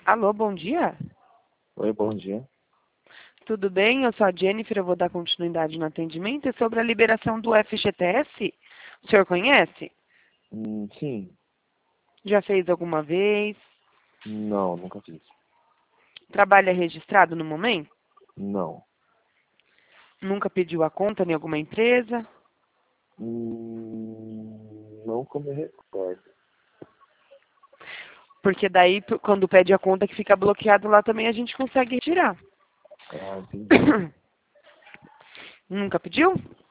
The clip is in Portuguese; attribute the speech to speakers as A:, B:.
A: Alô, bom dia.
B: Oi, bom dia.
A: Tudo bem? Eu sou a Jennifer, eu vou dar continuidade no atendimento. É sobre a liberação do FGTS. O senhor conhece?
B: Sim.
A: Já fez alguma vez?
B: Não, nunca fiz.
A: Trabalha registrado no momento?
B: Não.
A: Nunca pediu a conta em alguma empresa?
B: Não que eu me recordo.
A: Porque daí, quando pede a conta que fica bloqueado lá também, a gente consegue retirar.
B: Ah, entendi.
A: Nunca pediu?